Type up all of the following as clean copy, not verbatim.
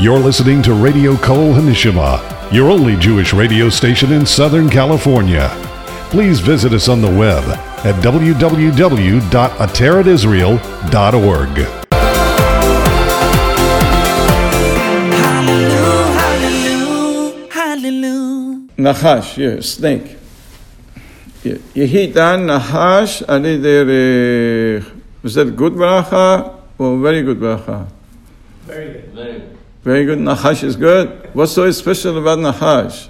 You're listening to Radio Kol Hanishima, your only Jewish radio station in Southern California. Please visit us on the web at www.ateratisrael.org. Nachash, yeah, snake. Yehidan Nachash Aliderech. Was that good bracha or very good bracha? Very good. Very good. Very good. Nachash is good. What's so special about Nachash?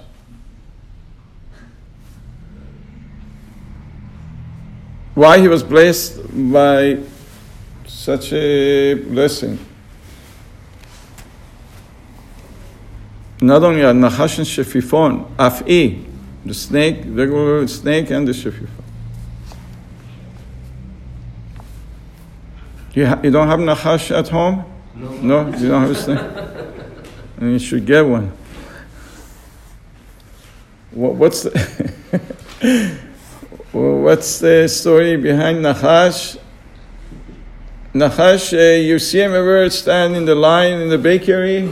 Why he was blessed by such a blessing? Not only a Nachash and Shefifon, Af'i, the snake, regular snake, and the Shefifon. You don't have Nachash at home? No, you don't have a snake? And you should get one. What's the story behind Nachash? Nachash, you see him ever stand in the line in the bakery?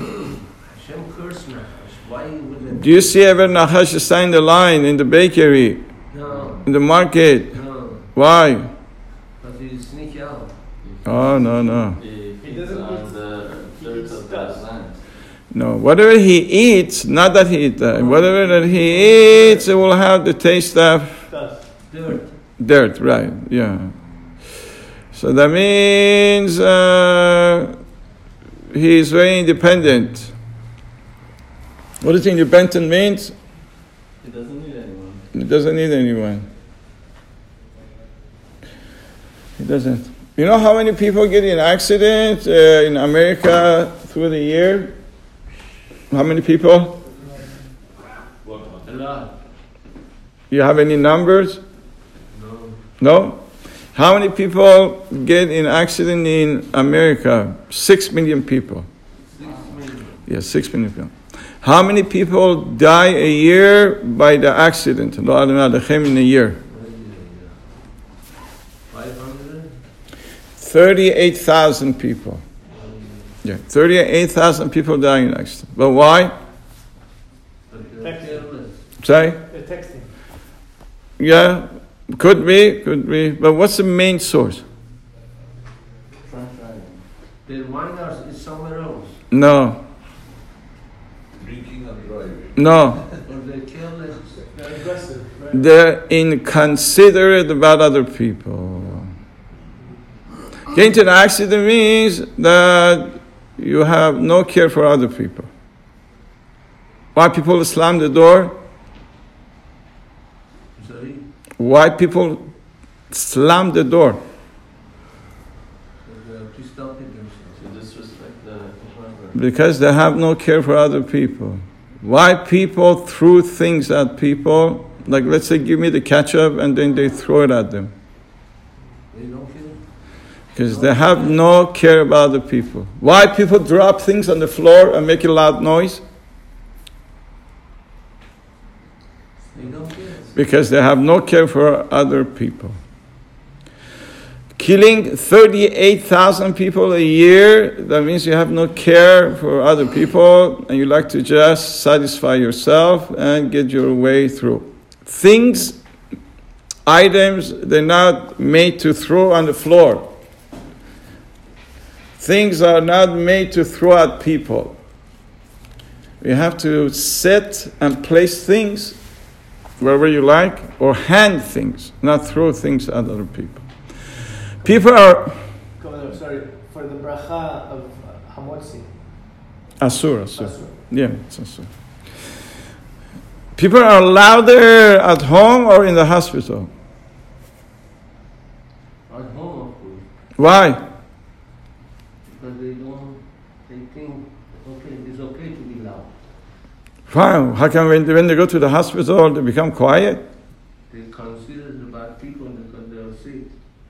Do you see ever Nachash stand in the line in the bakery? No. In the market? No. Why? Because he sneak out. Oh, no. He doesn't on the dirt of the land. No, whatever he eats, not that he eats, whatever that he eats, it will have the taste of dirt, right, yeah. So that means he is very independent. What do you think independent means? He doesn't need anyone. He doesn't need anyone. He doesn't. You know how many people get in accident in America through the year? How many people? A lot. You have any numbers? No. No? How many people get in accident in America? 6 million people. 6 million. Yes, 6 million people. How many people die a year by the accident? In a year? 500? 38,000 people. Yeah, 38,000 people die in accident. But why? Sorry? They're texting. Yeah, could be. But what's the main source? Their mind is somewhere else. No. Drinking and driving. No. Or they're careless. They're aggressive, right? They're inconsiderate about other people. Getting into an accident means that you have no care for other people. Why people slam the door? Sorry? Why people slam the door? They're pissed off with themselves. To disrespect the driver. Because they have no care for other people. Why people threw things at people? Like, let's say, give me the ketchup, and then they throw it at them. They don't care? Because they have no care about other people. Why people drop things on the floor and make a loud noise? They don't care. Because they have no care for other people. Killing 38,000 people a year, that means you have no care for other people and you like to just satisfy yourself and get your way through. Things, items, they're not made to throw on the floor. Things are not made to throw at people. You have to set and place things wherever you like, or hand things, not throw things at other people. People are... Sorry, for the bracha of Hamotzi. Asur. Yeah, it's Asur. People are louder at home or in the hospital. At home, of course. Why? Because they think, okay, it's okay to be loud. Wow, how come when they go to the hospital they become quiet? They consider the bad people because they are sick.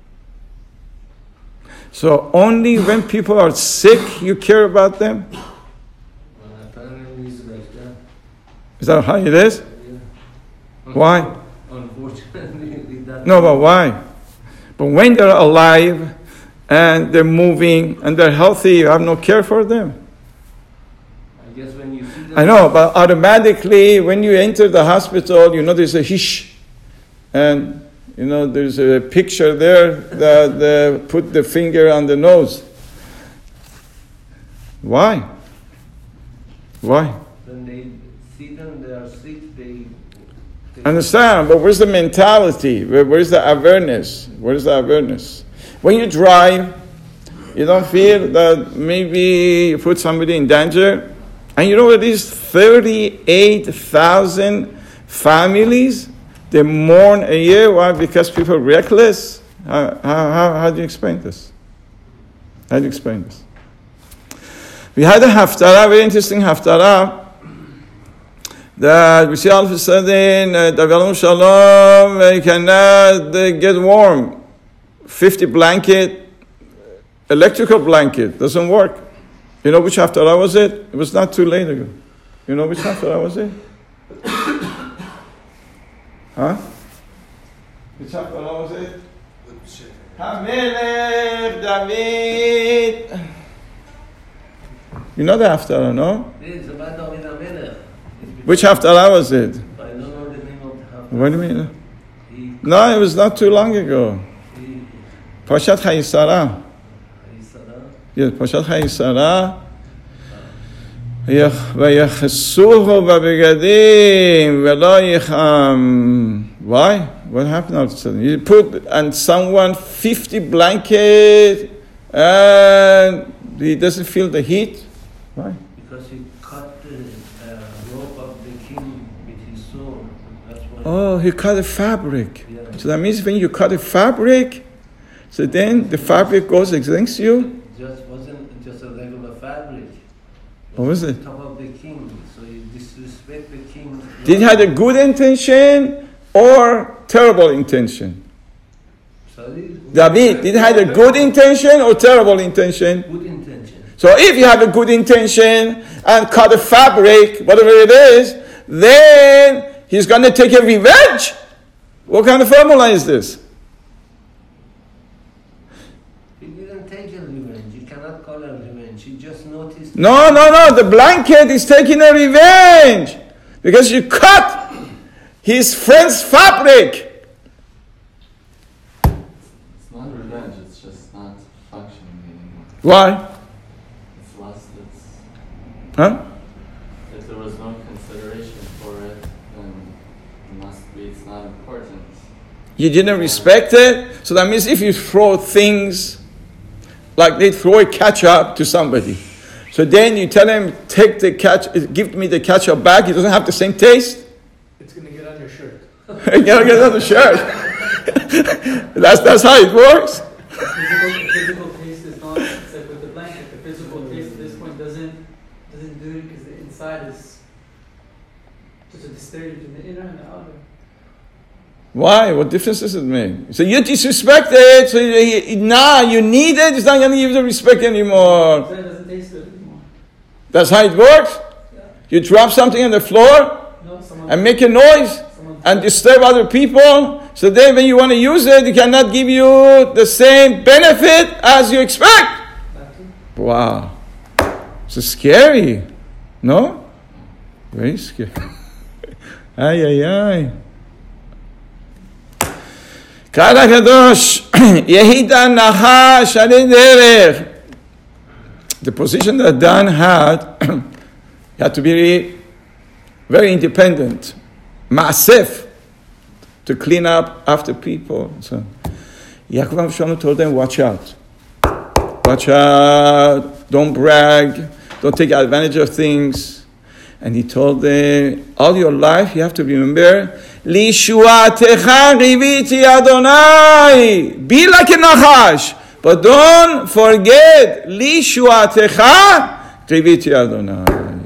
So only when people are sick you care about them? Well, apparently it's like that. Is that how it is? Yeah. Why? Unfortunately, that's... No, but why? But when they're alive and they're moving and they're healthy, you have no care for them. guess when you see them, I know, but automatically when you enter the hospital, you know there's a hish. And, you know, there's a picture there that they put the finger on the nose. Why? Why? when they see them, they are sick, they Understand, but where's the mentality? Where's the awareness? Where's the awareness? When you drive, you don't feel that maybe you put somebody in danger? And you know what it is? 38,000 families, they mourn a year. Why? Because people are reckless. How do you explain this? How do you explain this? We had a haftarah, very interesting haftarah, that we see all of a sudden, David Shalom, you cannot get warm. 50 blanket, electrical blanket, doesn't work. You know which haftarah was it? It was not too late ago. You know which haftarah was it? Huh? Which haftarah was it? HaMelech David. You know the haftarah, no? It's about David HaMelech. Which haftarah was it? I don't know the name of the haftarah. What do you mean? No, it was not too long ago. Parshat Chayisara. Yes, Parshat Chayisara. Vayachesuhu b'begadim v'lo yicham. Why? What happened all of a sudden? You put on someone 50 blankets and he doesn't feel the heat. Why? Because he cut the rope of the king with his sword. That's why. Oh, he cut a fabric. Yeah. So that means when you cut a fabric, so then the fabric goes against you. Just wasn't just a regular fabric. What was it? Top of the king, so you disrespect the king. Did he have a good intention or terrible intention? Sorry? David, did he have a good intention or terrible intention? Good intention. So if you have a good intention and cut a fabric, whatever it is, then he's going to take a revenge. What kind of formula is this? He didn't take a revenge. You cannot call it revenge. He just noticed. No. The blanket is taking a revenge because you cut his friend's fabric. It's not revenge, it's just not functioning anymore. Why? It's lost its... Huh? If there was no consideration for it, then it must be it's not important. You didn't respect it. So that means if you throw things, like they throw a ketchup to somebody. So then you tell him, take the ketchup, give me the ketchup back. It doesn't have the same taste. It's going to get on your shirt. You gotta get on the shirt. That's how it works. Physical taste is not, it's like with the blanket, the physical taste at this point doesn't do it because the inside is just a disparity between the inner and the outer. Why? What difference does it make? So you disrespect it, so you need it, it's not going to give you the respect anymore. So it doesn't taste good anymore. That's how it works? Yeah. You drop something on the floor and make a noise and disturb other people, so then when you want to use it, it cannot give you the same benefit as you expect. Wow. So scary. No? Very scary. Ay. קהל הקדוש, יהי דן נחש עלי דרך. The position that Dan had, he had to be very independent, maasef, to clean up after people. So, Yaakov Avishanu told them, watch out, don't brag, don't take advantage of things. And he told them, all your life you have to remember, Lishuatecha riviti Adonai. Be like a nachash, but don't forget, Lishuatecha riviti Adonai.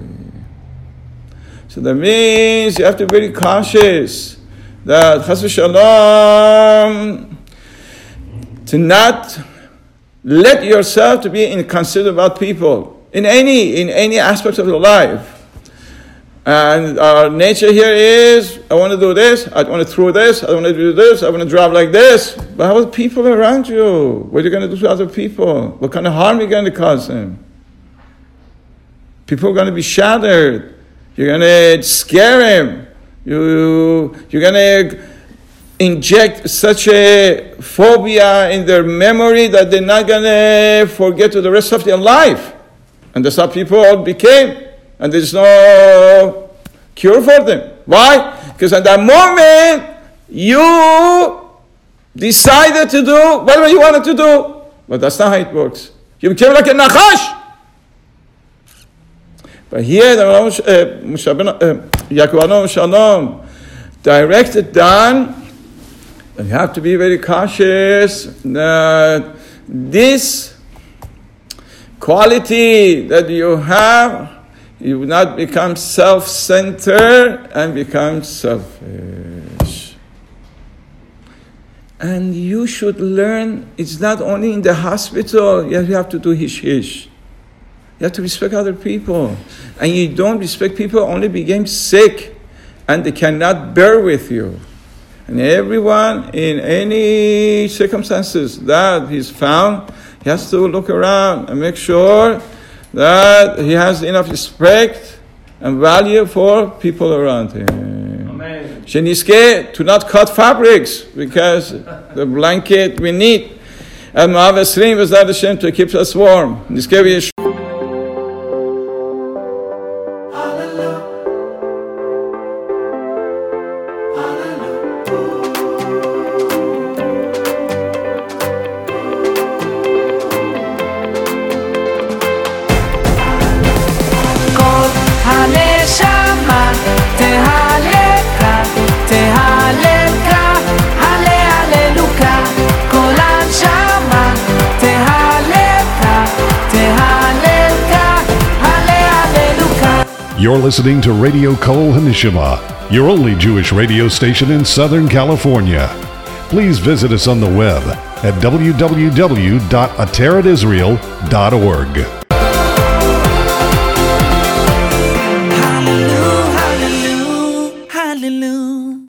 So that means you have to be very cautious that Chas v'shalom, to not let yourself to be inconsiderate about people in any aspect of your life. And our nature here is, I want to do this, I want to throw this, I want to do this, I want to drive like this. But how about people around you? What are you going to do to other people? What kind of harm are you going to cause them? People are going to be shattered. You're going to scare him. You're going to inject such a phobia in their memory that they're not going to forget to the rest of their life. And that's how people all became. And there's no cure for them. Why? Because at that moment, you decided to do whatever you wanted to do. But that's not how it works. You became like a nachash. But here, Yaakov Shalom directed down, and you have to be very cautious that this quality that you have, you will not become self-centered and become selfish. And you should learn, it's not only in the hospital, you have to do hish-hish. You have to respect other people. And you don't respect people, only become sick, and they cannot bear with you. And everyone, in any circumstances that he's found, he has to look around and make sure that he has enough respect and value for people around him. Amen. Sheniske, to not cut fabrics, because the blanket we need. And Ma'av Esrim was that Hashem to keep us warm. Niske v'yesh. You're listening to Radio Kol Hanishima, your only Jewish radio station in Southern California. Please visit us on the web at www.ateretisrael.org.